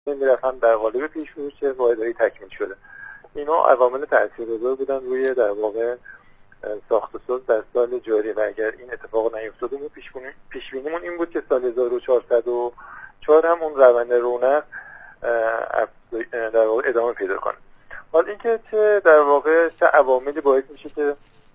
میرفت، هم در قالب پیش‌فروش واحدهای تکمیل شده. اینا عوامل تاثیرگذار بودن روی در واقع ساخت و ساز در سال جاری و اگر این اتفاق نیفتاد ما پیش‌بینیمون این بود که سال 1404 هم اون روند رونق در واقع ادامه پیدا کنه. حالا اینکه چه در واقع چه عواملی باعث میشه که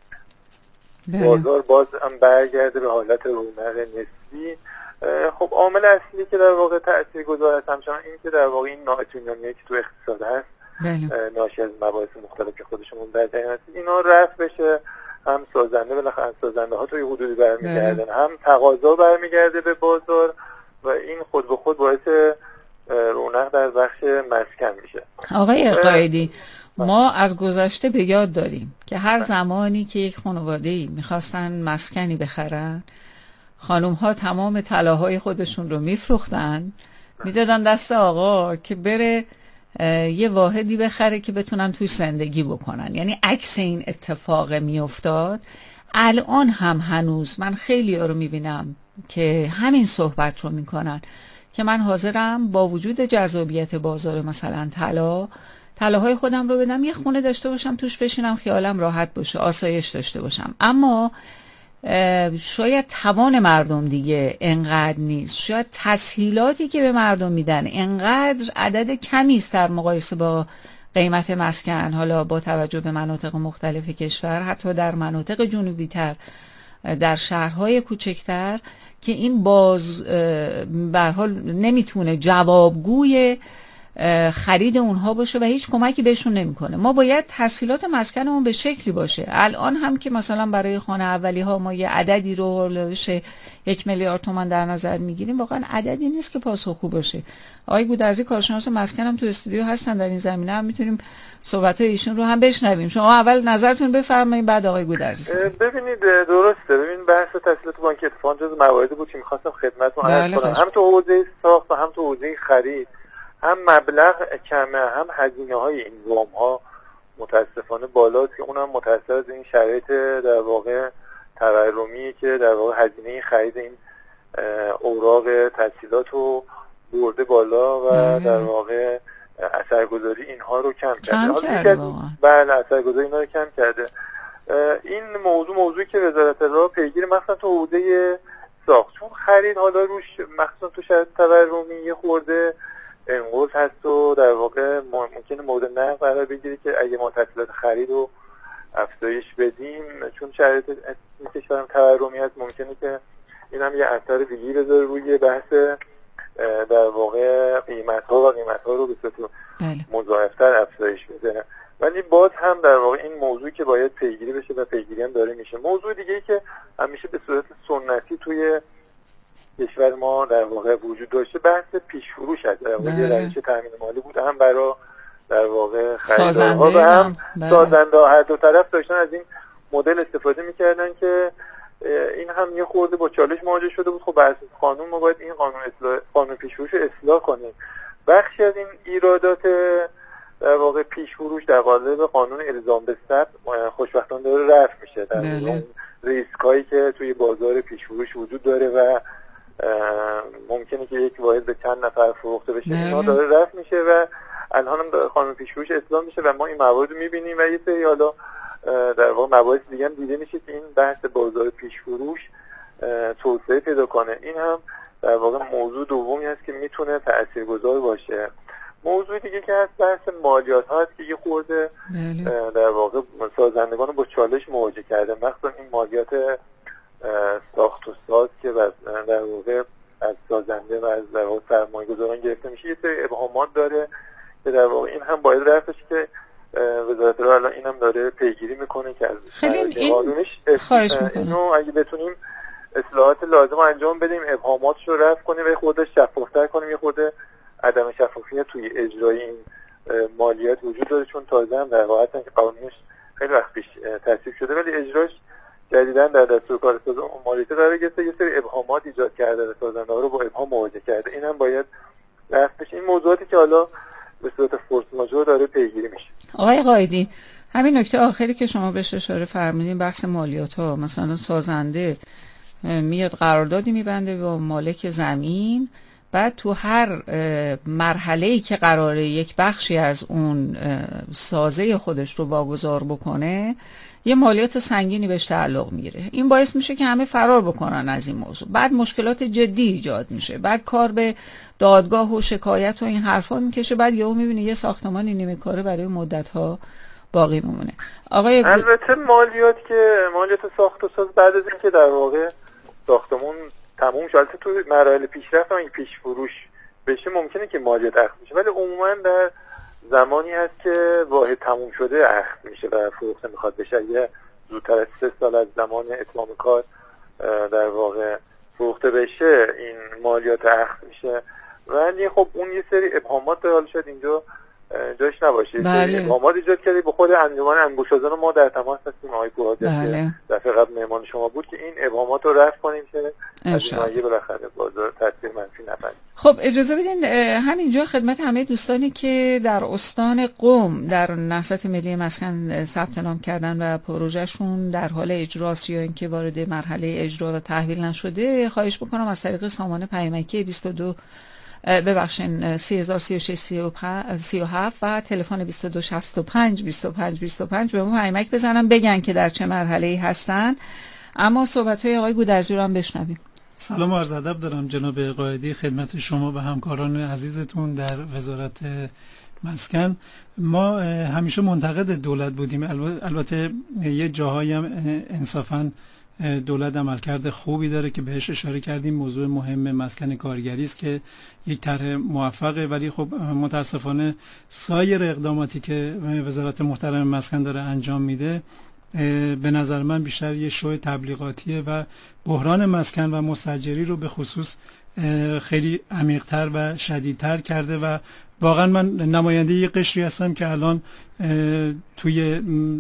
بازار باز هم برگرده به حالت رونق نسبی. خب عامل اصلی که در واقع تاثیرگذار هست همچنان این که در واقع این نااطمینانیه که تو اقتصاد هست ناشی از مباحث مختلف که خودشون در جریان هست اینا رفع بشه، هم سازنده بالاخره سازنده ها توی حدودی برمیگردن، هم تقاضا برمیگرده به بازار و این خود به خود باعث رونق در بخش مسکن میشه. آقای قائدی، ما از گذشته به یاد داریم که هر زمانی که یک خانواده‌ای میخواستن مسکنی بخرن، خانوم ها تمام طلاهای خودشون رو میفروختن، میدادن دست آقا که بره یه واحدی بخره که بتونن توی زندگی بکنن. یعنی عکس این اتفاق میافتاد. الان هم هنوز من خیلی ها رو میبینم که همین صحبت رو میکنن که من حاضرم با وجود جذابیت بازار مثلا طلاهای خودم رو بدم، یه خونه داشته باشم توش بشینم خیالم راحت باشه، آسایش داشته باشم. اما شاید توان مردم دیگه انقدر نیست، شاید تسهیلاتی که به مردم میدن انقدر عدد کمی است در مقایسه با قیمت مسکن، حالا با توجه به مناطق مختلف کشور، حتی در مناطق جنوبی تر، در شهرهای کوچکتر، که این باز به هر حال نمیتونه جوابگوی خرید اونها باشه و هیچ کمکی بهشون نمیکنه. ما باید تسهیلات مسکنمون به شکلی باشه. الان هم که مثلا برای خانه اولی ها ما یه عددی رو 1 میلیارد تومان در نظر میگیریم، واقعا عددی نیست که پاسخگو باشه. آقای گودرزی کارشناس مسکن هم تو استودیو هستن، در این زمینه هم میتونیم صحبت‌های ایشون رو هم بشنویم. شما اول نظرتون بفرمایید بعد آقای گودرزی. ببینید درسته، ببین بحث تسهیلات بانک اتفاقا جز مواردی بود که می‌خواستم خدمتتون عرض کنم. هم تو حوزه ساخت و هم تو حوزه خرید هم مبلغ کمه، هم هزینه‌های این وام‌ها متاسفانه بالاست که اونم متأثر از این شرایط در واقع تورمی که در واقع هزینه خرید این اوراق تسهیلات رو برده بالا و در واقع اثرگذاری اینها رو کم کرده. بله، اثرگذاری اینها رو کم کرده. این موضوعی که وزارت راه پیگیر مثلا تو حوزه ساخت، چون خرید حالا روش مخصوصا تو شرایط تورمی یه خورده انقوض هست و در واقع ممکنه مورد نقد قرار بگیره که اگه ما تسهیلات خرید رو افزایش بدیم، چون شرایط کشورم تورمی هست، ممکنه که این هم یه اثر دیگه‌ای بذاره روی بحث در واقع قیمت‌ها رو به صورت مضاعف‌تر افزایش بده. ولی باز هم در واقع این موضوعی که باید پیگیری بشه و پیگیری هم داره میشه. موضوع دیگه‌ای که همیشه به صورت سنتی توی کشور ما در واقع وجود داشته بحث پیش فروش هست. در واقع یه روش تامین مالی بود، هم برای در واقع خریدارها و هم سازنده. هر دو طرف داشتن از این مدل استفاده میکردن که این هم یه خورده با چالش مواجه شده بود. خب بر اساس قانون ما باید این قانون پیش فروش رو اصلاح کنیم. بخشی از این ایرادات در واقع پیش فروش در قالب قانون الزام به ثبت خوشبختانه داره رفع میشه. در واقع ریسکایی که توی بازار پیش فروش وجود داره و ممکنه که یک واحد به چند نفر فروخته بشه، اینا داره رفع میشه و الان هم قانون پیش فروش اصلاح میشه و ما این موارد رو میبینیم و یه سری حالا در واقع مباحث دیگه هم دیده میشه که این بحث بازار پیش فروش توسعه پیدا کنه. این هم در واقع موضوع دومی هست که میتونه تاثیرگذار باشه. موضوع دیگه که هست بحث مالیات ها هست که یه خورده در واقع سازندگان رو با چالش مواجه کرده، مخصوصا این مالیات ساخت و ساز که در واقع از سازنده و از در واقع سرمایه‌گذاران گرفته میشه. یه سری ابهامات داره که در واقع این هم باید رفع بشه که وزارت راه الان اینم داره پیگیری میکنه که از قانونش اینو اگه بتونیم اصلاحات لازم انجام بدیم، ابهاماتش رو رفع کنیم و خودش شفافتر کنیم. یه خورده عدم شفافیت توی اجرای این مالیات وجود داره، چون تازه هم در واقع که قانونش خیلی وقت پیش تصویب شده ولی اجراش جدیداً در دستور کار سازمان مالیات قرار گرفته، یه سری ابهامات ایجاد کرده و سازنده‌ها رو با ابهام مواجه کرده. این هم باید رفع بشه. این موضوعاتی که حالا به صورت فورس ماژور داره پیگیری میشه. آقای قائدی، همین نکته آخری که شما بهش اشاره فرمودین، بحث مالیات‌ها، مثلا سازنده میاد قراردادی میبنده با مالک زمین، بعد تو هر مرحله‌ای که قراره یک بخشی از اون سازه خودش رو واگذار بکنه یه مالیات سنگینی بهش تعلق میگیره. این باعث میشه که همه فرار بکنن از این موضوع. بعد مشکلات جدی ایجاد میشه، بعد کار به دادگاه و شکایت و این حرفا میکشه، بعد یهو میبینی یه ساختمانی نیمه کاره برای مدت‌ها باقی میمونه. آقای البته مالیات ساخت و ساز بعد از اینکه در واقع ساختمون تموم شد تو مراحل پیشرفت و پیش فروش بشه ممکنه که مالیات اخذ بشه، ولی عموما در زمانی هست که واحد تموم شده اخذ میشه و فروخته میخواد بشه. اگه زودتر از 3 سال از زمان اتمام کار در واقع فروخته بشه این مالیات اخذ میشه. ولی خب اون یه سری ابهامات داره، حالا شاید اینجا جاش نباشه. بله. ابهامات ایجاد کرده به خود انجمن انگشت‌آزار ما در تماس هستیم. آقای کوهادی بله. دفعه قبل مهمان شما بود که این ابهامات رو رفع کنیم که از این بالاخره بازار تاثیر منفی نپذیره. خب اجازه بدین همینجا خدمت همه دوستانی که در استان قم در نهضت ملی مسکن ثبت نام کردن و پروژهشون در حال اجراست یا اینکه وارد مرحله اجرا و تحویل نشده، خواهش بکنم از طریق سامان پیامکی 22 ببخشین 303637 و تلفن 2265 25 به اون پیامک بزنن بگن که در چه مرحله‌ای هستن. اما صحبت‌های آقای گودرزی رو هم بشنویم. سلام و عرض ادب دارم جناب قائدی خدمت شما و همکاران عزیزتون در وزارت مسکن. ما همیشه منتقد دولت بودیم، البته یه جاهایی هم انصافاً دولت عملکرد خوبی داره که بهش اشاره کردیم. موضوع مهم مسکن کارگری است که یک طرح موفقه، ولی خب متاسفانه سایر اقداماتی که وزارت محترم مسکن داره انجام میده به نظر من بیشتر یه شو تبلیغاتیه و بحران مسکن و مستاجری رو به خصوص خیلی عمیق‌تر و شدیدتر کرده و واقعا من نماینده یه قشری هستم که الان توی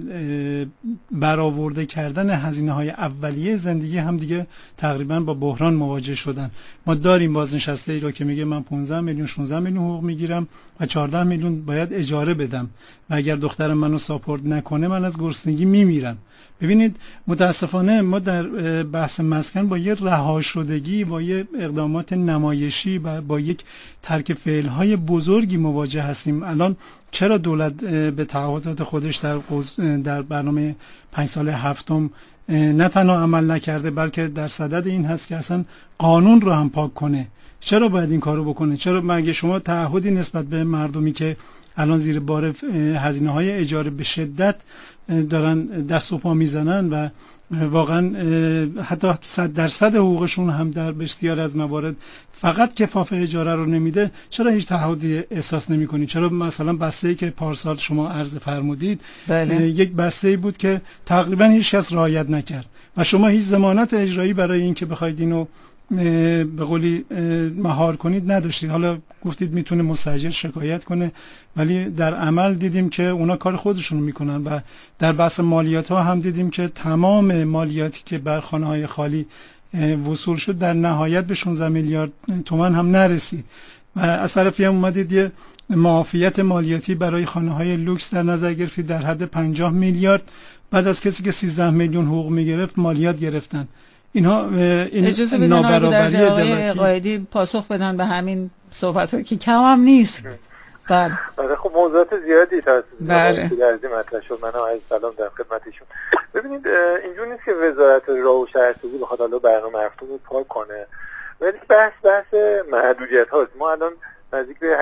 برآورده کردن هزینه‌های اولیه زندگی هم دیگه تقریبا با بحران مواجه شدن. ما داریم بازنشسته ای رو که میگه من 15 میلیون 16 میلیون حقوق میگیرم و 14 میلیون باید اجاره بدم و اگر دخترم منو ساپورت نکنه من از گرسنگی میمیرم. ببینید متاسفانه ما در بحث مسکن با یه رها شدگی، با یه اقدامات نمایشی و با یک ترک فعل‌های بزرگی مواجه هستیم. الان چرا دولت به تعهدات خودش در برنامه 5 سال هفتم نه تنها عمل نکرده بلکه در صدد این هست که اصلا قانون رو هم پاک کنه؟ چرا باید این کارو بکنه؟ چرا مگه شما تعهدی نسبت به مردمی که الان زیر بار هزینه‌های اجاره به شدت دارن دست و پا میزنن و واقعا حتی 100% حقوقشون هم در بسیار از موارد فقط کفاف اجاره رو نمیده، چرا هیچ تعهدی احساس نمی‌کنید؟ چرا مثلا بسته‌ای که پارسال شما عرض فرمودید یک بسته‌ای بود که تقریبا هیچ کس رعایت نکرد و شما هیچ ضمانت اجرایی برای این که بخواید اینو به قولی مهار کنید نداشتید. حالا گفتید میتونه مستاجر شکایت کنه، ولی در عمل دیدیم که اونا کار خودشونو میکنن و در بحث مالیات ها هم دیدیم که تمام مالیاتی که بر خانه های خالی وصول شد در نهایت به 16 میلیارد تومان هم نرسید و از طرفی هم اومدید یه معافیت مالیاتی برای خانه های لوکس در نظر گرفتید در حد 50 میلیارد. بعد از کسی که 13 میلیون حقوق میگرفت مالیات گرفتن. اینها این اجازه بدن نابرابری آقای قائدی پاسخ بدن به همین صحبت‌ها که کم هم نیست. بله. خب موضوعات زیادی هست. بله. مطرح شد. منم عرض سلام در خدمتشون. ببینید اینجوری نیست که وزارت راه و شهرسازی بخواد حالا برنامه هفتم رو پاک کنه. ولی بحث محدودیت هاست. ما الان نزدیک به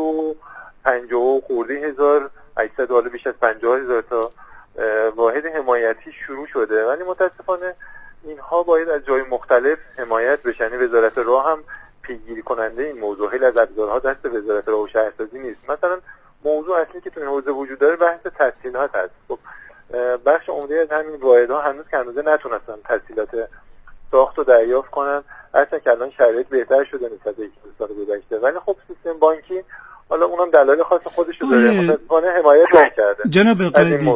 850 خورده هزار 800 حالا بیش از 50,000 تا واحد حمایتی شروع شده، ولی متاسفانه اینها باید از جای مختلف حمایت بشن. وزارت راه هم پیگیری کننده این موضوع. خیلی از ابزارها دست وزارت راه و شهرسازی نیست. مثلا موضوع اصلی که تو این حوزه وجود داره بحث تسهیلات هست. خب بخش عمده از همین واحدها هنوز که هنوز نتونستن تسهیلات ساخت رو دریافت کنن، هرچند که الان شرایط بهتر شده نسبت به 1 سال گذشته، ولی خب سیستم بانکی حالا اونم دلایل خاص خودش رو داره، متأسفانه حمایت نکرده. جناب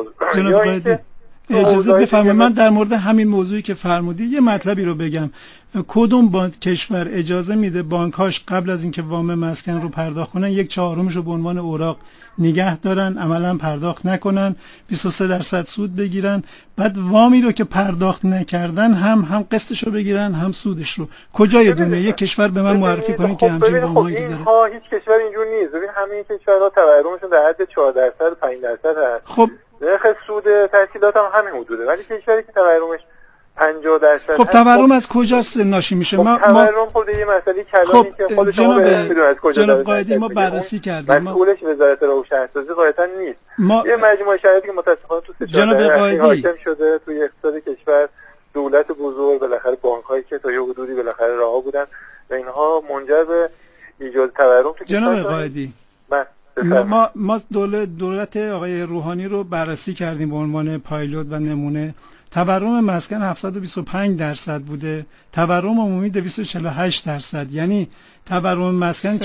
قائدی اجازه بفرمایید من در مورد همین موضوعی که فرمودید یه مطلبی رو بگم. کدوم بانک کشور اجازه میده بانک‌هاش قبل از اینکه وام مسکن رو پرداخت کنن 1/4 رو به عنوان اوراق نگه دارن، عملا پرداخت نکنن، 23% سود بگیرن، بعد وامی رو که پرداخت نکردن هم قسطش رو بگیرن هم سودش رو؟ کجای دنیا یک کشور به من معرفی کنه که همچین وامایی داره؟ اینها هیچ کشور اینجور نیست. ببین همه کشورها تورمشون در حد 4% 5% هست. خب نرخ سود تسهیلات هم همین حدوده، ولی کشوری که تورمش 50%. خب تورم از کجاست ناشی میشه؟ خب تورم خود یه مسئله کلانی که خود شما میدونید از کجا جناب قائدی ما بررسی کردیم. مسئولش وزارت راه و شهرسازی قاعدتا نیست. یه مجموعه شرایطی که متأسفانه تو جناب قائدی حاکم شده توی اقتصاد کشور، دولت بزرگ، بالاخره بانک‌هایی که تا یه حدودی بالاخره رها بودن و اینها منجر به ایجاد تورم تو جناب قائدی ما دولت آقای روحانی رو بررسی کردیم به عنوان پایلوت و نمونه. تورم مسکن 725% بوده، تورم عمومی 248%، یعنی تورم مسکن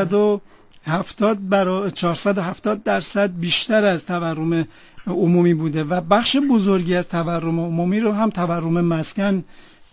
470% بیشتر از تورم عمومی بوده و بخش بزرگی از تورم عمومی رو هم تورم مسکن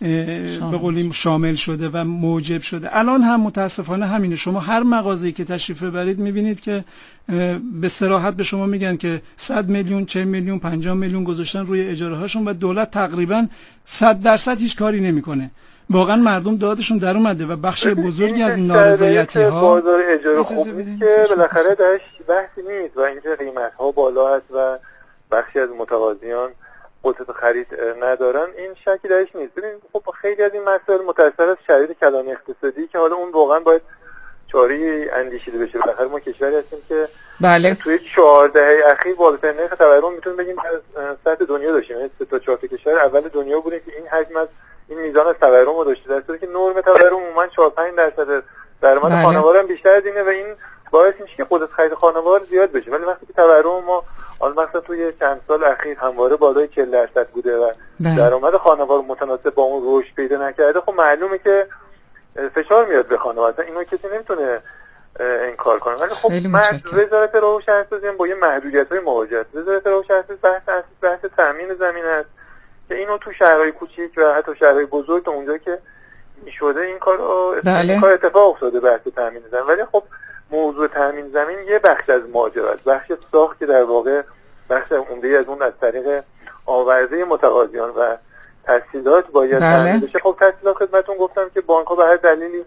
به قولیم شامل شده و موجب شده. الان هم متاسفانه همینه. شما هر مغازه‌ای که تشریف ببرید میبینید که به صراحت به شما میگن که 100 میلیون 40 میلیون 50 میلیون گذاشتن روی اجاره هاشون و دولت تقریبا 100% هیچ کاری نمیکنه. واقعا مردم دادشون در اومده و بخش بزرگی از این نارضایتی ها بازار اجاره خوبی که بالاخره درش بحثی نیست و اینکه قیمت ها بالا است و بخشی از متقاضیان قدرت خرید ندارن، این شکی درش نیست. ببین خب خیلی از این مسائل متأثر از شرایط کلان اقتصادی که حالا اون واقعا باید چاری اندیشیده بشه. بالاخره ما کشوری هستیم که بله توی 4 دهه اخیر بالاترین نرخ تورم میتونیم بگیم در سطح دنیا داشتیم. یعنی 3 تا 4 تا کشور اول دنیا بودیم که این حجم از این میزان از تورم رو داشته، در صورتی که نرم تورم عموما 4-5% درآمد خانوار هم بیشتر از اینه و این باعث میشه که قدرت خرید خانوار زیاد بشه. ولی وقتی که تورم ما مثلا توی چند سال اخیر همواره بالای 40% بوده و درآمد خانوار متناسب با اون رشد پیدا نکرده، خب معلومه که فشار میاد به خانواده. اینو کسی نمیتونه انکار کنه. ولی خب وزارت راه و شهرسازی با یه محدودیت‌های مواجهه. وزارت راه و شهرسازی بحث تامین زمین است که اینو تو شهرهای کوچیک و حتی شهرهای بزرگ تا اونجا که میشده این کار اتفاق افتاده، بحث تامین زمین. ولی خب موضوع تامین زمین یه بخش از ماجرا است، بخش ساخت که در واقع بخش عمده از اون از طریق آورده متقاضیان و تسهیلات باید تامین بشه. خب تسهیلات خدمتتون گفتم که بانک‌ها به هر دلیلی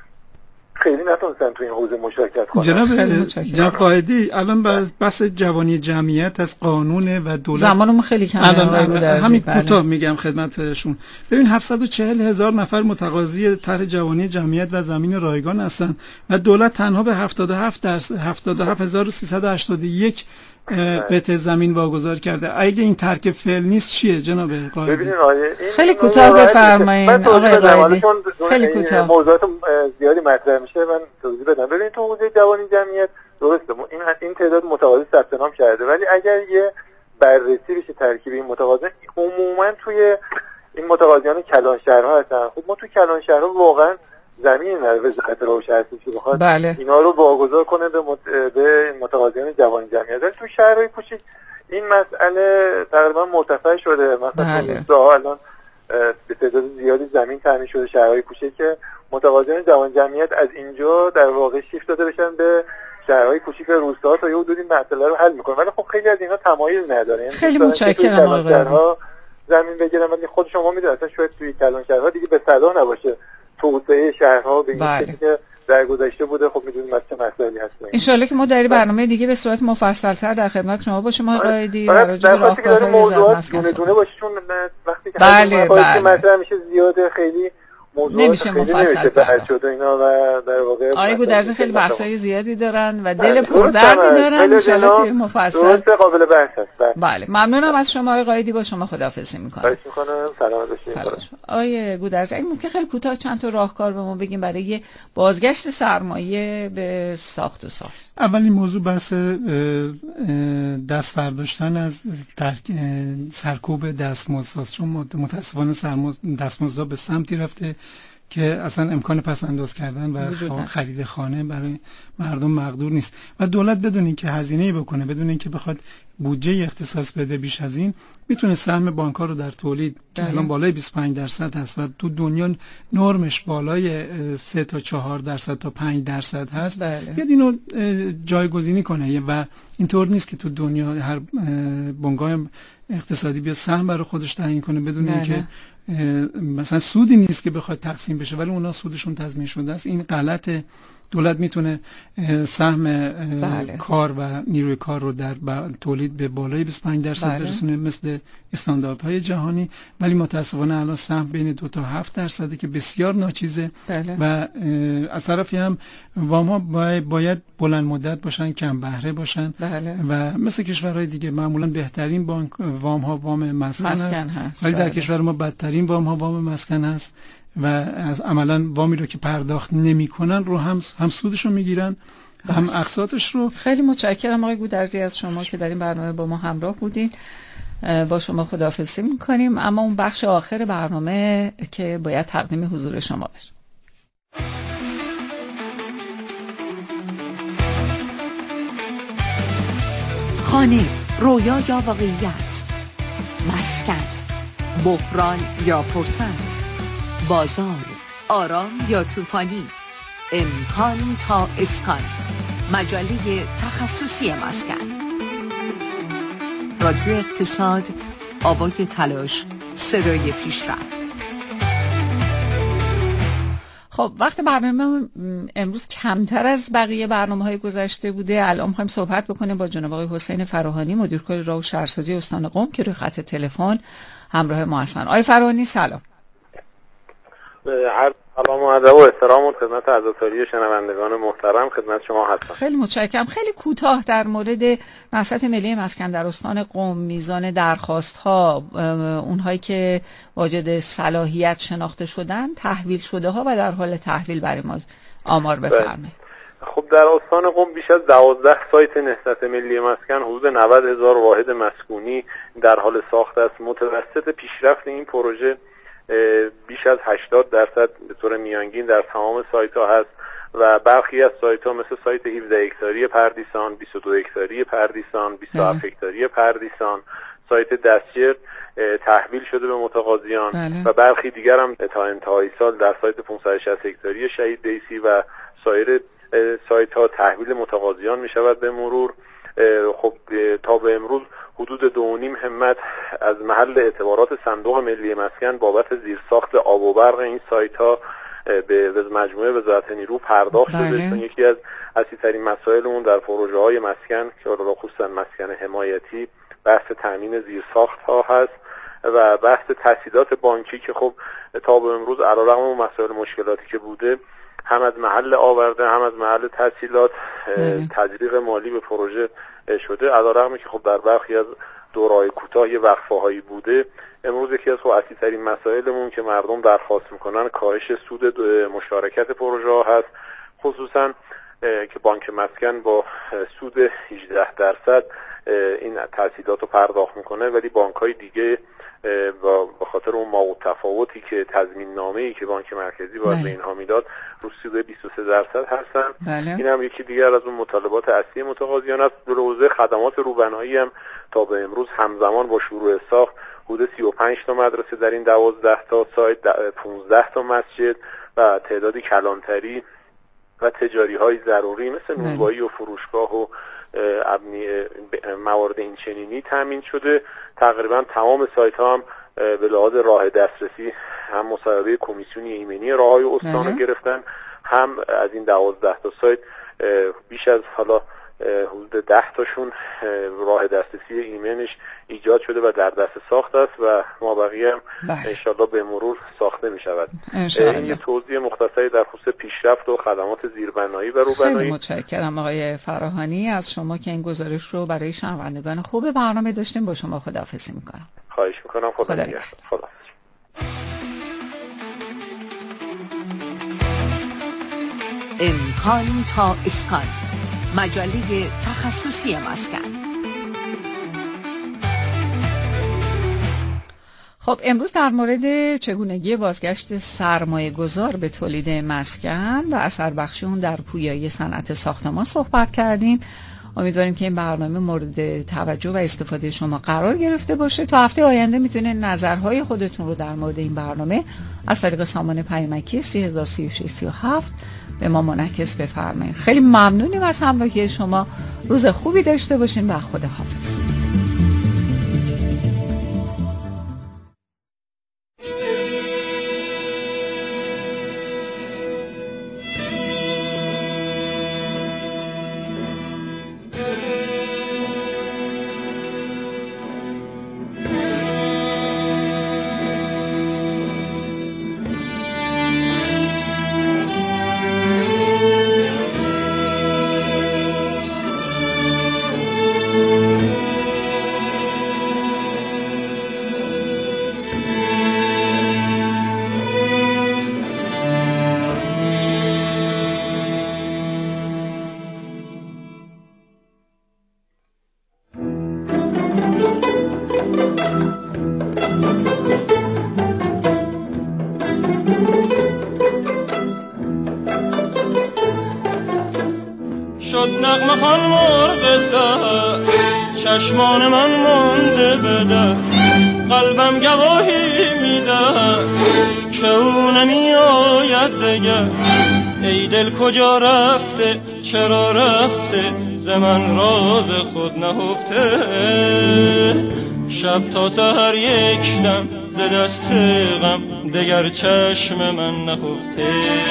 خیلی نتونستن تو این حوزه مشارکت کنن. جناب قائدی الان بحث جوانی جمعیت از قانون و دولت زمانمون خیلی کمه. همین کوتاه میگم خدمتشون. ببین 740,000 نفر متقاضی طرح جوانی جمعیت و زمین رایگان هستن و دولت تنها به 77,381 قطعه زمین واگذار کرده. اگه این ترک فعل نیست چیه جناب قائدی؟ ببینید خیلی کوتاه بفرمایید آقای قائدی. خیلی کوتاه. موضوعات زیادی مطرح میشه، من توضیح بدم. ببینید تو حوزه جوانی جمعیت درسته این تعداد متقاضی ثبت نام کرده، ولی اگر یه بررسی بشه ترکیب این متقاضی، عموما توی این متقاضیان کلان شهرها هستن. خب ما تو کلان شهرها واقعا زمین وزارت راه و شهرسازی بخواد اینا رو واگذار کنه به متقاضیان جوان جمعیت. ولی تو شهرهای کوچیک این مسئله تقریبا مرتفع شده. مثلا الان به تعداد زیادی زمین تامین شده شهرهای کوچیک که متقاضیان جوان جمعیت از اینجا در واقع شیفت داده بشن به شهرهای کوچیک روستاها تا یه حدودی مسئله رو حل میکنه. ولی خب خیلی از اینا تمایل نداره. خیلی متشکرم آقای زمین بگیرن، ولی خود شما میدونید اصلا شاید توی کلان شهرها دیگه به صدا نباشه توسعه شهرها به این شکلی که در گذشته بوده. خب میدونید چه مسائلی هست. ان شاءالله که ما در برنامه دیگه به صورت مفصل‌تر در خدمت شما باشیم آقای قائدی. در واقع که موضوعات دونه باشه، چون وقتی که مطرح میشه زیاده خیلی نمیشه مفصل شده اینا و در واقع آقای گودرزی خیلی بحثای زیادی دارن و دل پردردی دارن. ان شاءالله مفصل قابل بحث است. بله ممنونم از شما آقای قائدی. با شما خداحافظی میکنم. خواهش میکنم. سلام باشید. آقای گودرزی اگه ممکن خیلی کوتاه چند تا راهکار به ما بگیم برای بازگشت سرمایه به ساخت و ساز. اولین موضوع بحث دست برداشتن از سرکوب دستمزد، چون متاسفانه دستمزد به سمتی رفته که اصلا امکان پس انداز کردن و خرید خانه برای مردم مقدور نیست و دولت بدون اینکه هزینه‌ای بکنه، بدون اینکه بخواد بودجه اختصاص بده بیش از این، میتونه سهم بانک‌ها رو در تولید که الان بالای 25% هست و تو دنیا نرمش بالای 3 تا 4% تا 5% هست، بیاد اینو جایگزینی کنه و اینطور نیست که تو دنیا هر بنگاه اقتصادی بیاد سهم برای خودش تعیین کنه بدون اینکه مثلا سودی نیست که بخواد تقسیم بشه ولی اونا سودشون تضمین شده است. این غلطه. دولت میتونه سهم کار و نیروی کار رو در تولید به بالای 25% برسونه مثل استانداردهای جهانی، ولی متاسفانه الان سهم بین 2 تا 7% که بسیار ناچیزه و از طرفی هم وام ها باید بلند مدت باشن، کم بهره باشن و مثل کشورهای دیگه معمولا بهترین بانک وام ها وام مسکن هست ولی در کشور ما بدترین وام ها وام مسکن هست و از عملا وامی رو که پرداخت نمی‌کنن رو هم سودش رو میگیرن هم اقساطش رو. خیلی متشکرم آقای گودرزی از شما که در این برنامه با ما همراه بودین. با شما خداحافظی می‌کنیم، اما اون بخش آخر برنامه که باید تقدیم حضور شما بشه. خانه، رویا یا واقعیت، مسکن، بحران یا فرصت، بازار، آرام یا طوفانی، امکان تا اسکان، مجله تخصصی مسکن، رادیو اقتصاد، آوای تلاش، صدای پیشرفت. خب وقت برنامه امروز کمتر از بقیه برنامه‌های گذشته بوده. الان می‌خوایم صحبت بکنیم با جناب آقای حسین فراهانی، مدیر کل راه و شهرسازی استان قم که روی خط تلفن همراه ما هستن. آقای فراهانی سلام. سلام و ادب و احترام و خدمت عزیزان شنوندگان محترم، خدمت شما هستم. خیلی متشکرم. خیلی کوتاه در مورد مؤسسه ملی مسکن در استان قم، میزان درخواست ها، اونهایی که واجد صلاحیت شناخته شدن، تحویل شده ها و در حال تحویل برای ما آمار بفرمایید. خب در استان قم بیش از 12 سایت نهضت ملی مسکن، حدود 90,000 واحد مسکونی در حال ساخت است. متوسط پیشرفت این پروژه بیش از 80% به طور میانگین در تمام سایت ها هست و برخی از سایت ها مثل سایت 17 هکتاری پردیسان، 22 هکتاری پردیسان، 27 هکتاری پردیسان، سایت دستجر تحویل شده به متقاضیان و برخی دیگر هم تا انتهای سال در سایت 560 هکتاری شهید دیسی و سایر سایت ها تحویل متقاضیان می شود به مرور. خب تا به امروز حدود 2.5 همت از محل اعتبارات صندوق ملی مسکن بابت زیرساخت آب و برق این سایت ها به مجموعه وزارت نیرو پرداخت شده، چون یکی از اساسی‌ترین مسائل اون در پروژه های مسکن که خصوصا مسکن حمایتی بحث تامین زیرساخت ها هست و بحث تسهیلات بانکی که خب تا به امروز علیرغم اون مسائل مشکلاتی که بوده هم از محل آورده هم از محل تسهیلات تزریق مالی به پروژه شده، علیرغم که خب در برخی از دوره‌های کوتاه یه وقفه‌هایی بوده. امروز یکی از اساسی‌ترین مسائلمون که مردم درخواست میکنن کاهش سود مشارکت پروژه ها هست، خصوصا که بانک مسکن با سود 18% این تسهیلات رو پرداخت میکنه، ولی بانک‌های دیگه به خاطر اون تفاوتی که تضمین نامه‌ای که بانک مرکزی باید به اینها میداد رو سود 23% هستن. این هم یکی دیگر از اون مطالبات اصلی متقاضیان است. در حوزه خدمات روبنایی هم تا به امروز همزمان با شروع ساخت حدود 35 تا مدرسه در این 12 تا سایت، 15 تا مسجد و تعدادی کلانتری و تجاری های ضروری مثل نونوایی و فروشگاه و موارد این چنینی تامین شده. تقریبا تمام سایت ها هم به لحاظ راه دسترسی هم مصوبه کمیسیون ایمنی راههای استان رو گرفتن، هم از این 12 تا سایت بیش از حالا حدود 10 تاشون راه دسترسی ایمنش ایجاد شده و در دست ساخت است و ما بقیه هم انشالله به مرور ساخته می شود. این یه توضیح مختصری در خصوص پیشرفت و خدمات زیربنایی و روبنایی. خیلی متشکرم آقای فراهانی از شما که این گزارش رو برای شنوندگان خوب برنامه داشتیم. با شما خداحافظی میکنم. خواهش میکنم. خدا نگهدار. امکان تا اسکان، مجله تخصصی مسکن. خب امروز در مورد چگونگی بازگشت سرمایه گذار به تولید مسکن و اثر بخشی اون در پویایی صنعت ساختمان صحبت کردیم. امیدواریم که این برنامه مورد توجه و استفاده شما قرار گرفته باشه. تا هفته آینده میتونه نظرهای خودتون رو در مورد این برنامه از طریق سامان پیامکی 303637 به ما منعکس بفرمایید. خیلی ممنونیم از همراهی شما. روز خوبی داشته باشین و خداحافظ. نغمه خوان مرغ سحر چشمان من مانده بده، قلبم گواهی میده که او نمی آید دگر. ای دل کجا رفته، چرا رفته، ز من راز خود نهفته. شب تا سحر یک دم ز دست غم، دگر چشم من نهفته.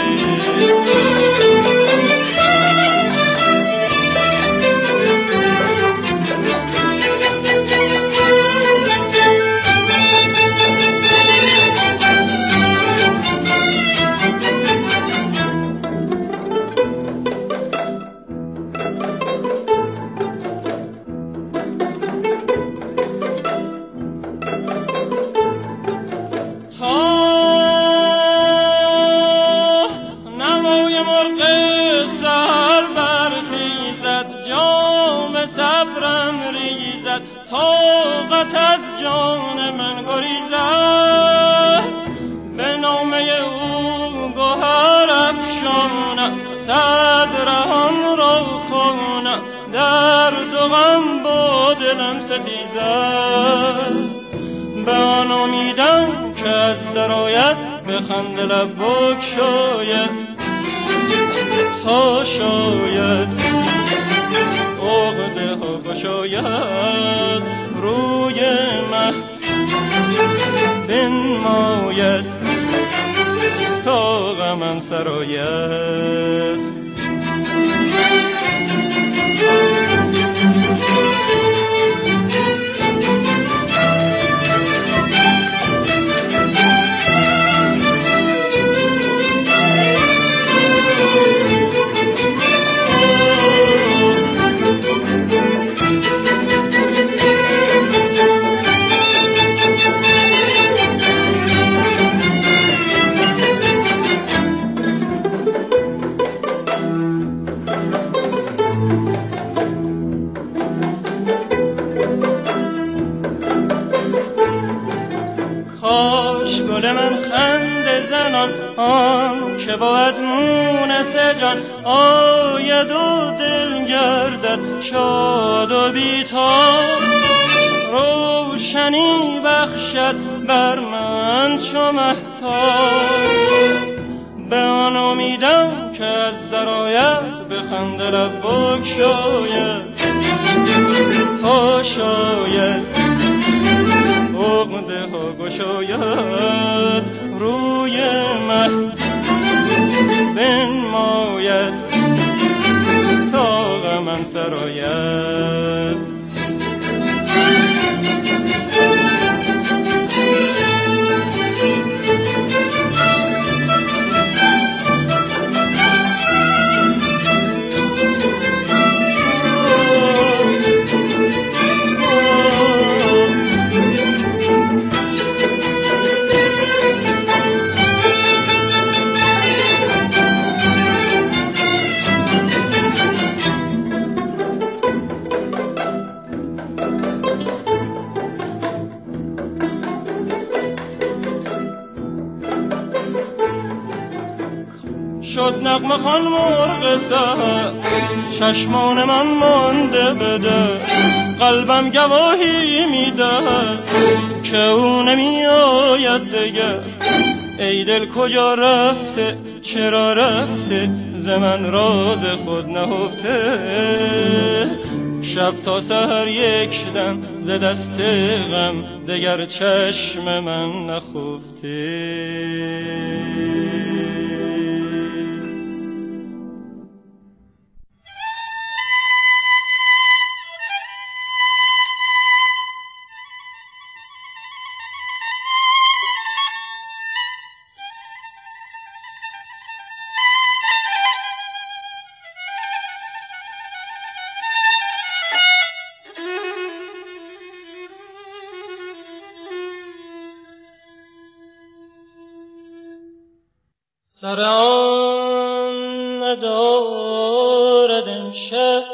طاقت از جان من گریزد، به نامه او گوهر افشانم، صدرهم را خوانم، درد و غم با دلم ستیزد. به آن امیدم که از درآید، به خنده لب بگشاید، تا شاید عقده ها گشاید، روی مه بنماید، تا غمم سرآید. آن که بود مونس جان آید و دل گردد شاد و بی‌تاب، روشنی بخشد بر من چو مهتاب. به آن امیدم که از درآید، به خنده لب بگشاید، تا شاید عقده ها گشاید، روی مه بنماید، تا غمم سرآید. شد نغمه خوان مرغ سحر، چشمان من مانده بده، قلبم گواهی میده که او نمی آید دگر. ای دل کجا رفته، چرا رفته، ز من راز خود نهفته. شب تا سحر یک دم ز دست غم، دگر چشم من نخفته. سر آن ندارد امشب،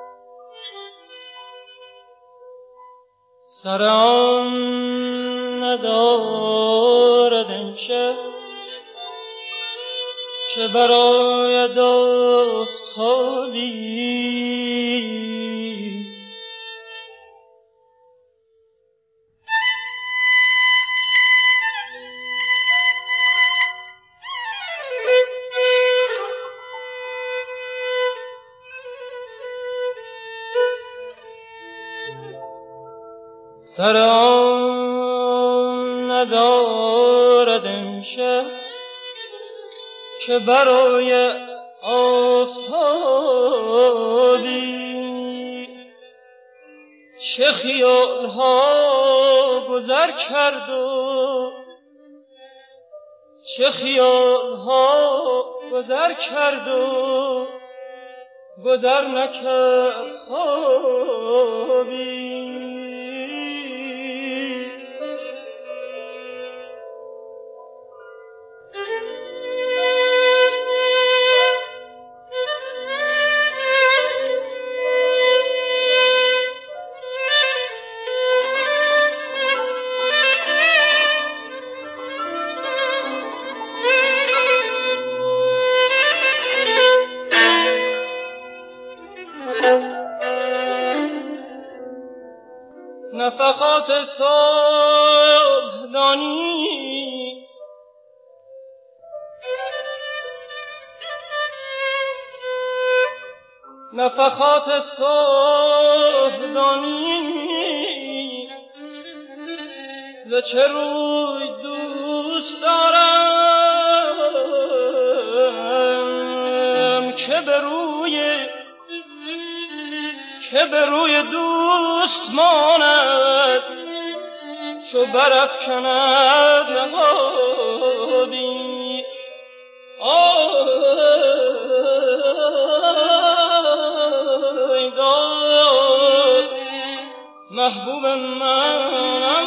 سر آن ندارد امشب، که براید آفتابی. سر آن ندارد امشب، که برای آفتابی. چه خیالها گذر کرد و چه خیالها گذر کرد و گذر نکرد خوابی. نفخات صبحدانی، نفخات صبحدانی، ز چه روی دوست دارم، که به روی دوست ماند، چو برافکند نهابی. آی داد محبوب منم،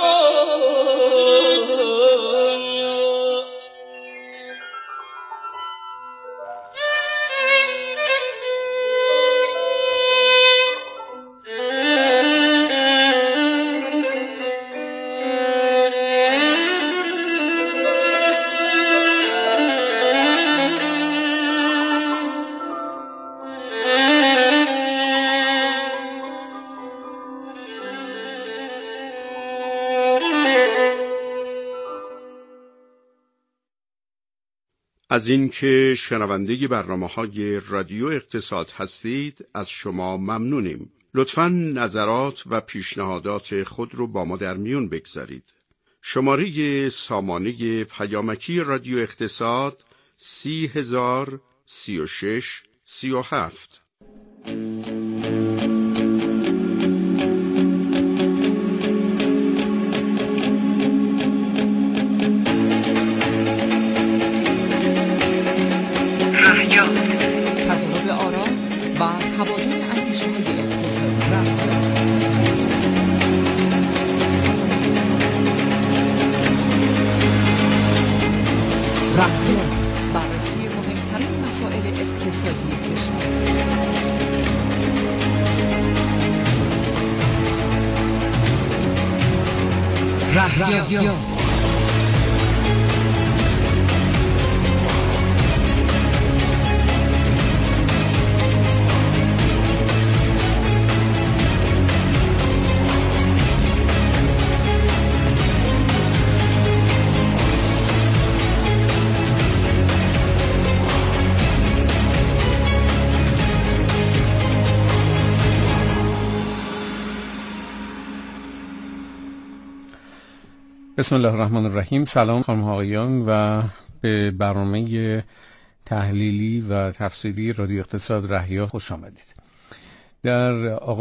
از اینکه شنونده برنامه‌های رادیو اقتصاد هستید از شما ممنونیم. لطفاً نظرات و پیشنهادات خود رو با ما در میون بگذارید. شماره سامانه پیامکی رادیو اقتصاد 30,036,37. تضارب آرا و تبادل اندیشه‌های اقتصادی رهبر بررسی مهمترین مسائل اقتصادی کشور. رهبر بسم الله الرحمن الرحیم. سلام خانم ها آقایان و به برنامه تحلیلی و تفسیری رادیو اقتصاد رهیا خوش آمدید. در